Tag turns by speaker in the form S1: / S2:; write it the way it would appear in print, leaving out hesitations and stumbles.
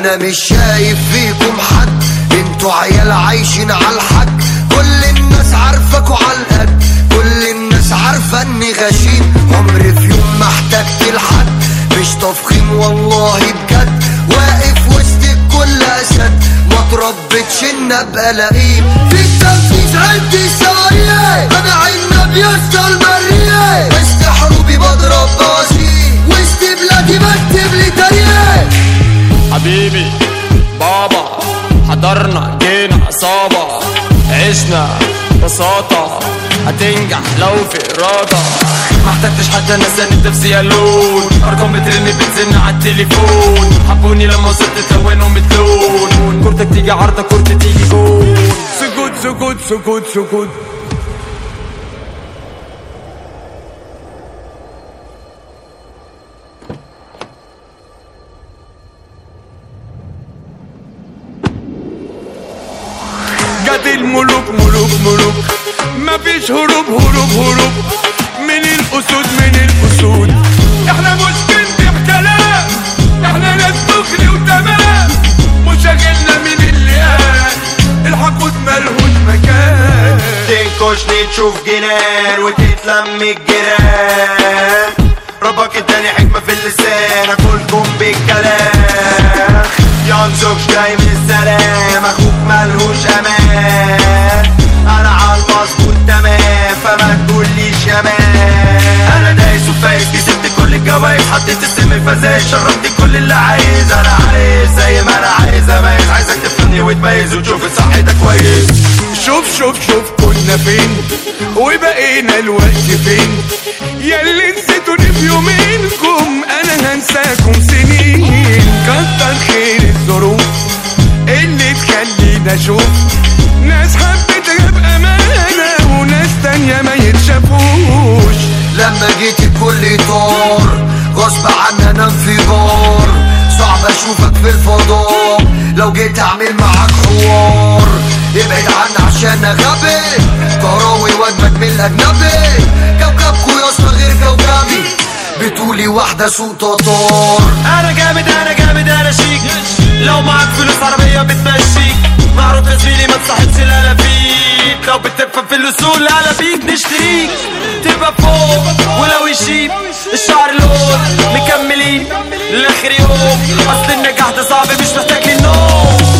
S1: انا مش شايف فيكم حد، انتوا عيال عايشين عالحك. كل الناس عارفاكوا عالقد، كل الناس عارفة اني غشيم. عمري في يوم ما احتجت لحد، مش تفخيم والله بجد. واقف وسط الكل اسد، ما تربتش ان ابقى لئيم. في التنفيذ عندي سعيه، انا عنب يسطا المريه. وسط حروبي بضرب بوازيك، وسط بلادي بكتب لي تاريخ.
S2: حبيبي بابا حضرنا جينا عصابة، عشنا بساطة هتنجح لو في إرادة. ما احتجتش حتى ناس انت في سيالون، ارقام بترن بتزن على التليفون. حبوني لما وصلت تلونهم بتلون، كورتك تيجي عرضة كورتي تيجي جول.
S3: سكوت سكوت سكوت سكوت. جت الملوك ملوك ملوك، مفيش هروب هروب هروب من الاسود من الاسود. احنا مش بنبيع كلام، احنا ناس دغري وتمام. مشاغلنا من اللي قال الحقود ملهوش مكان.
S4: تنكشني تشوف جنان وتتلم الجيران. ربك اداني حكمة في اللسان اكلكم بالكلام. ينزوكش جاي من السلام، اخوك ملهوش امان. انا عالمظبوط تمام فما تقوليش يا مان. انا دايس وفايز كسبت كل الجوايز، حطيت السم الفزايز، شربت كل اللي عايز. انا عايز زي ما انا عايز اميز، عايزك تفهمني وتميز وتشوف صحتك كويس.
S3: شوف شوف شوف كنا فين وبقينا الوقت فين. ياللي نسيتوني في يومينكم انا هنساكم سنين. كتر خير الظروف اللي تخلينا اشوف ناس حبيتها بامانه وناس تانيه ما يتشافوش.
S1: لما جيت الكل طار غصب عننا انفجار. صعب اشوفك في الفضاء لو جيت اعمل معاك حوار. ابعد عني عشان غبي، كهراوي واجمد من الاجنبي. كوكبكوا يا اسطى غير كوكبي، بتقولي واحده سوق تطار.
S2: انا جامد انا جامد انا شيك، لو معاك فلوس عربية بتمشيك. معروف يا زميلي ما تصاحبش لا فيك، لو بتفهم في الاصول لا بيك نشتريك. تبقى فوق ولو يشيب الشعر لون، مكملين لاخر يوم. اصل النجاح ده صعب مش محتاج للنوم.